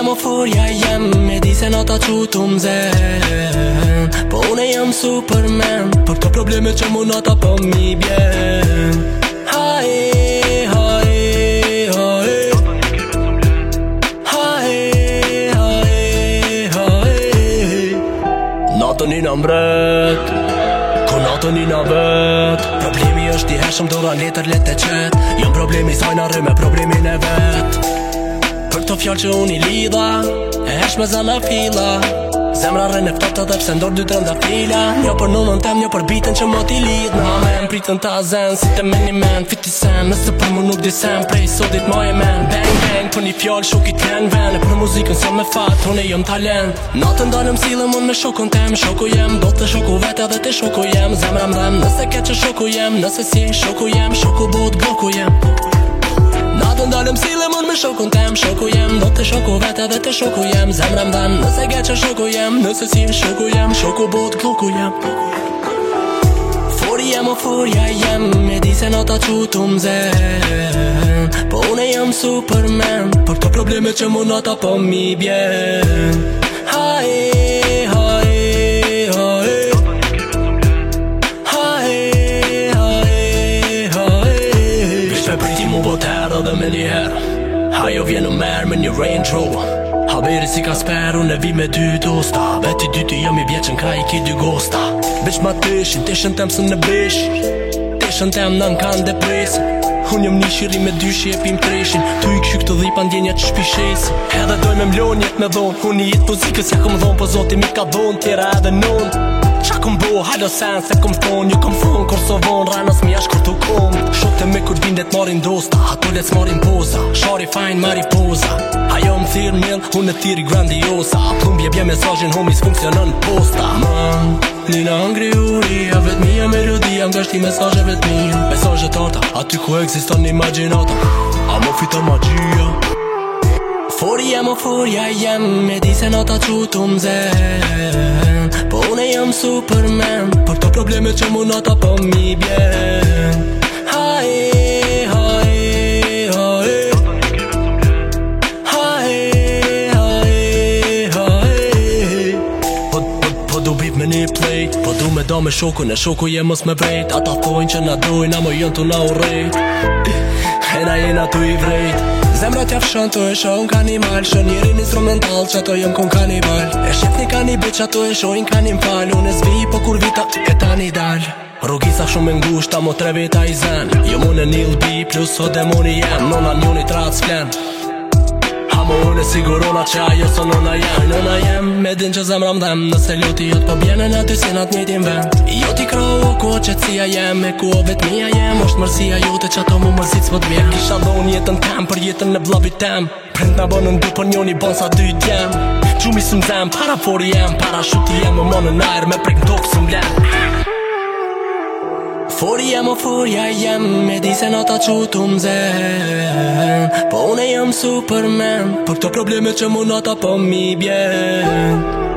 o furja jem, e di se nata qutu m'zen. Po une jam Superman, për këto probleme që mu nata po mi bjen. Hae, hae, hae, hae, hae, hae. Natën i na mbret, ku natën i na vet. Problemi është i hershëm, dora letër let e qet. Jom problemi sajna rry me problemin e vet. Për këto fjallë që unë i lidha, e hesh me zana fila. Zemra rrën e ftohtë edhe pse ndor dy trënda fila. Njo për nunën tem, njo për bitën që mo t'i lidh. Na men, pritën ta zen, si te meni men, fiti sen. Nëse për mu nuk disem, prej sotit ma e men. Bang bang, për një fjallë shokit ven ven. E për muzikën sa me fat, unë e jom talent. Natën dalëm silëm unë me shokun tem. Shoku jem, do të shoku vet edhe te shoku jem. Zemra mrem, nëse ke që shoku jem. Nëse si shoku jem, shoku bot bloku jem. Natën dalëm silëm unë me shokun tem. Shoku jem, do të shoku vet edhe te shoku jem. Zemra mdhem, nëse ke që shoku jem. Nëse si shoku jem, shoku bot bloku jem. Furi jem o furja jem, e di se nata qutu m'zen. Po une jam Superman, për këto probleme që mu nata po mi bjen. Hae, hae, hae, hae, hae, hae. Bish me priti mu bot herë edhe me njëherë. Hajo vjen në merë me një Range Rover. Haberi si ka sper, unë e vi me dy dosta. Veti dyti jam i vjeqën ka i ki dy gosta. Bish ma tëshin tem së në bish. Tëshin tem në kanë depresin. Unë jam një shiri me dy shjepim treshin. Tu i këshy këtë dhipa ndjenja që shpishes. Edhe doj me mlon jet me dhon. Unë i jetë muzikës ja kom dhon, po zoti mi ka dhon tjera edhe non. Qa kom bo, halo sen se kom thon. Ju kom thon, Kosovon, ranos mi ashkur t'u kom. Shok të me kur vindet marin dosta. Ato lec marin poza, shari fajn mariposa. Ajo më thirë mill, unë e tiri grandiosa. Plumbje bje mesajin, homies funksionon posta. Man, nina angri uri, a vet mija melodia. Nga shti mesajë vet mija, mesajët arta. Aty ku eksiston imaginata, a mo fita magjia. Furi jem o furja jem, e di se nata qutu m'zen. Po une jam Superman, për këto probleme që mu nata po mi bjen. Hae, hae, hae, hae, hae, hae. Po du bip me një plate, po du me do me shokun, e shoku jem mës me vrejt. Ata thojnë që na dojnë, a mo jën tu na urejt. E na jena tu i vrejt. Zemra t'ja fshën të e shohën kanimal. Shën njerin instrumental që ato jem kon kanibal. E shef një kanibit që ato e shohin kanim fal. Unë e zvi po kur vita e tani dal. Rrugisa shumë e ngushta mo 3 veta i zen. Jo mune nil bi plus o demoni jem. Nona njoni trat s'plen. Hamo unë e sigurona që ajo so nona jem. Nona jem me din që zemra mdhem. Nëse luti jot po bjenen aty si nat njëtin vend. Jo ti kroho ku o qetësia jem. E ku o vetmia jem. Osht mërsia jote që ato mu mërzit s'pot vjen. Kisha dhon jetën tem për jetën e vllabit tem. Prend na bonën dy për njoni bon sa dy t'jem. Gjumi së mzem, para fori jem. Para shuti jem, më monë në aer. Me prek ndok së mlen. Furi jem o furja jem, e di se nata qutu m'zen. Po une jam Superman, për këto probleme që mu nata po mi bjen.